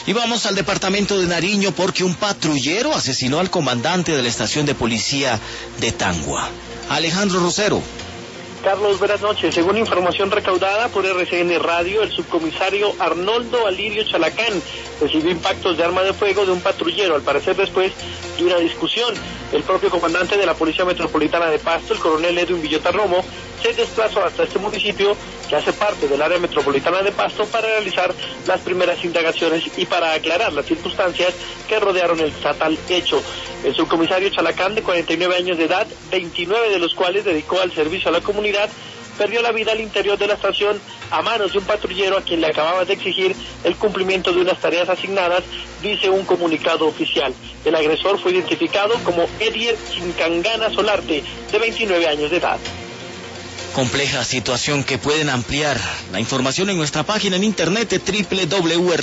Y vamos al departamento de Nariño porque un patrullero asesinó al comandante de la estación de policía de Tangua. Alejandro Rosero. Carlos, buenas noches. Según información recaudada por RCN Radio, el subcomisario Arnoldo Alirio Chalacán recibió impactos de arma de fuego de un patrullero, al parecer después de una discusión. El propio comandante de la Policía Metropolitana de Pasto, el coronel Edwin Villota Romo, se desplazó hasta este municipio, que hace parte del área metropolitana de Pasto, para realizar las primeras indagaciones y para aclarar las circunstancias que rodearon el fatal hecho. El subcomisario Chalacán, de 49 años de edad, 29 de los cuales dedicó al servicio a la comunidad, perdió la vida al interior de la estación a manos de un patrullero a quien le acababa de exigir el cumplimiento de unas tareas asignadas, dice un comunicado oficial. El agresor fue identificado como Edier Chincangana Solarte, de 29 años de edad. Compleja situación que pueden ampliar la información en nuestra página en internet www.